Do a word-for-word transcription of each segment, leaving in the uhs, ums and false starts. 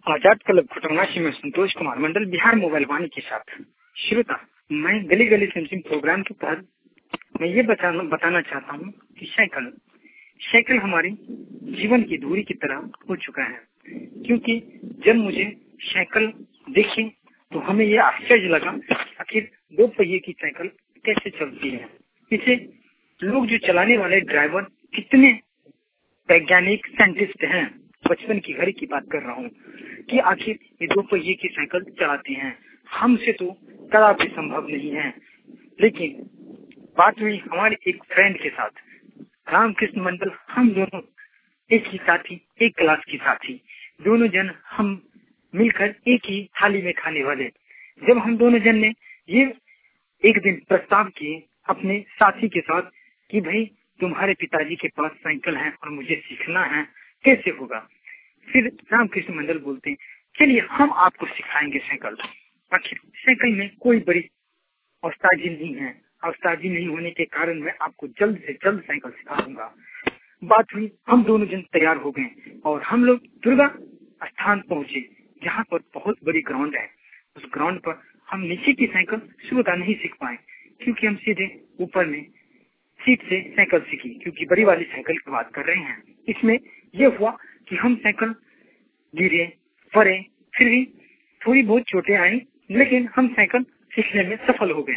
आजाद club Khutangashi में Santosh Kumar Mandal Bihar mobile Vani के साथ। श्रोता, मैं गली गली सेंसिंग प्रोग्राम के तहत मैं ये बताना बताना चाहता हूँ कि साइकिल साइकिल हमारी जीवन की धुरी की तरह हो चुका है, क्योंकि जब मुझे साइकिल देखी तो हमें ये आश्चर्य लगा आखिर दो पहिए की साइकिल कैसे चलती है। इसे लोग जो चलाने वाले ड्राइवर कितने वैज्ञानिक साइंटिस्ट हैं, बचपन की घड़ी की बात कर रहा हूँ कि आखिर ये दो पहिए की साइकिल चलाते हैं। हमसे तो कदापि संभव नहीं है। लेकिन बात हुई हमारे एक फ्रेंड के साथ, रामकृष्ण मंडल। हम दोनों एक ही साथी, एक क्लास की साथी, दोनों जन हम मिलकर एक ही थाली में खाने वाले। जब हम दोनों जन ने ये एक दिन प्रस्ताव किए अपने साथी के साथ कि भाई तुम्हारे पिताजी के पास साइकिल है और मुझे सीखना है, कैसे होगा। फिर रामकृष्ण मंडल बोलते चलिए हम आपको सिखाएंगे साइकिल। आखिर साइकिल में कोई बड़ी औस्ताजी नहीं है, औस्ताजी नहीं होने के कारण मैं आपको जल्द से जल्द साइकिल सिखा दूंगा। बात हुई, हम दोनों जन तैयार हो गए और हम लोग दुर्गा स्थान पहुंचे, जहाँ पर बहुत बड़ी ग्राउंड है। उस ग्राउंड पर हम नीचे की साइकिल शुरू का नहीं सीख पाए, क्योंकि हम सीधे ऊपर में सीट से साइकिल सीखी, क्योंकि बड़ी वाली साइकिल की बात कर रहे हैं। इसमें यह हुआ कि हम साइकिल गिरे, पड़े, फिर भी थोड़ी बहुत चोटें आई, लेकिन हम साइकिल सीखने में सफल हो गए।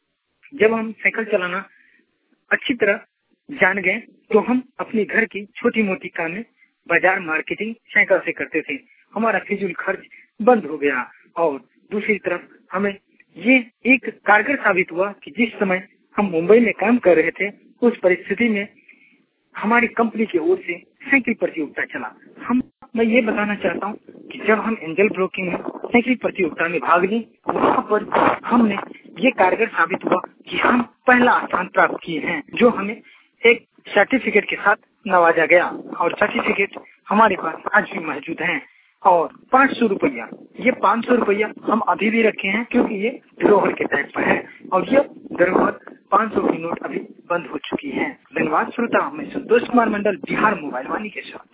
जब हम साइकिल चलाना अच्छी तरह जान गए तो हम अपने घर की छोटी मोटी कामें बाजार मार्केटिंग साइकिल से करते थे। हमारा फिजूल खर्च बंद हो गया और दूसरी तरफ हमें ये एक कारगर साबित हुआ कि जिस समय हम मुंबई में काम कर रहे थे, उस परिस्थिति में हमारी कंपनी की ओर से साइकिल प्रतियोगिता चला। हम मैं ये बताना चाहता हूँ कि जब हम एंजल ब्रोकिंग में साइकिल प्रतियोगिता में भाग ली, वहाँ पर हमने ये कारगर साबित हुआ कि हम पहला स्थान प्राप्त किए हैं, जो हमें एक सर्टिफिकेट के साथ नवाजा गया। और सर्टिफिकेट हमारे पास आज भी मौजूद है। और पाँच सौ रुपया, ये पाँच सौ रुपया हम अभी भी रखे हैं, क्योंकि ये धरोहर के टाइप पर है और ये धरोहर पाँच सौ की नोट अभी बंद हो चुकी है। धन्यवाद श्रोता, मैं संतोष कुमार मंडल बिहार मोबाइल वाणी के साथ।